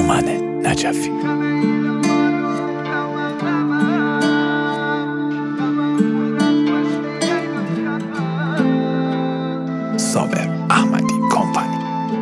هومن نجفی. صابر احمدی کمپانی.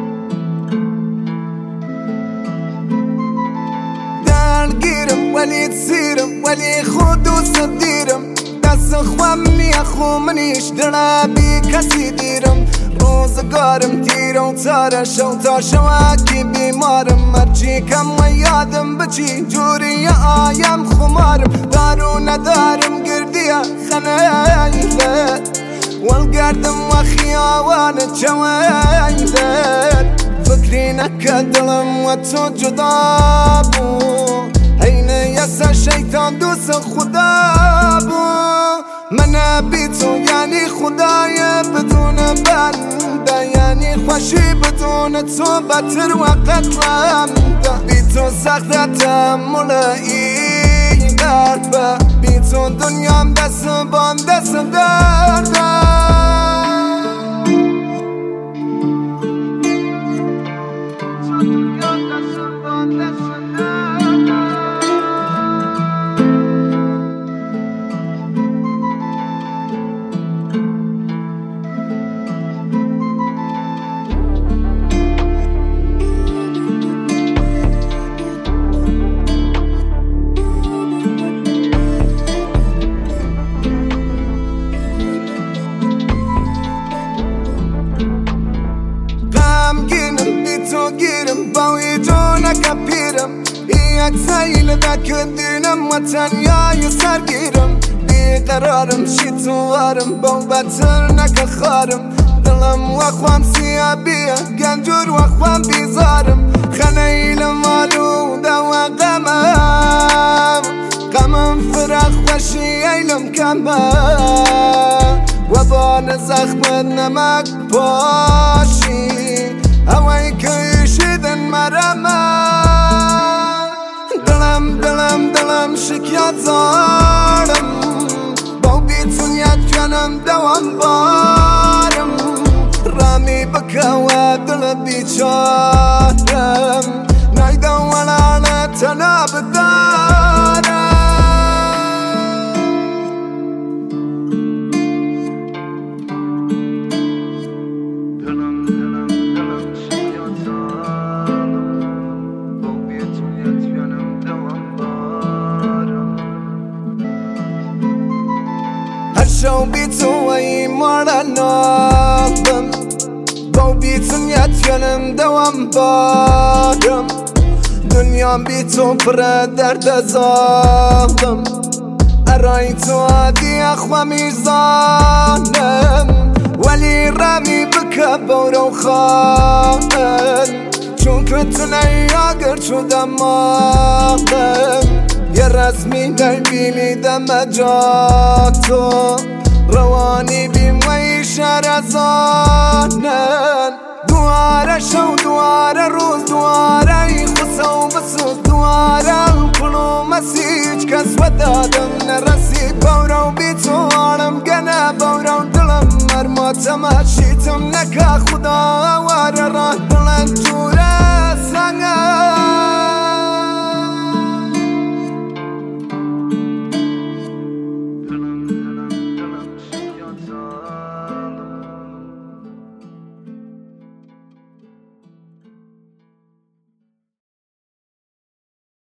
درگیرم ولی تسیرم ولی خود دوست دیرم، دست خواه منی اخو منیش درا بی کسی دیرم. روزگارم تیره و تاره شو تا شواکی بیمارم، مرچی کم و یادم بچی جوری آیم خمارم. دارو ندارم گردیه خنیله والگردم و خیاوان جویله، فکری نکه دلم و تو جدا بو، حین یسا شیطان دوست خدا بو. من بی تو یعنی خدای بدون بنده، یعنی خوشی بدون تو بتر و قتلنده. بی تو سخت تحمل این درد به، بی تو دنیام دست بان دست درده. تو گیرم باوی تو نکپیرم، یک سیل دکندینم و تنیای سرگیرم. بیقرارم شیطوارم باو بطر نکخارم، دلم و خوام سیابیه گنجور و خوام بیزارم. خنیلم آلوده و غمم فراخ خوشی ایلم کمم، و بان زخم نمک پاشی هوای کشیدن مرمه. دلم شکیات زارم، با بیتونیت جنم دوام بارم. رامی بکه و دل بیچارم، نایده ولا تناب دارم. شو بیتو ای مارنابم، با بیتون یتگنم دوام بارم. دنیام بیتو پر درد زادم، ارای تو عادی اخوا میزانم. ولی رمی بکه بورو خواهن، چون که تو نیاگر چودم آدم. یه رسمی در بیلیدم جاتو، روانی بیم و ایشار ازانن. دواره شو دواره روز دواره ای خسو بسوز دواره کلو مسیج کس و دادم نرسی. بورو بی تو آرم گنه بورو دلم مرماتم شیتم نکه خدا واره ران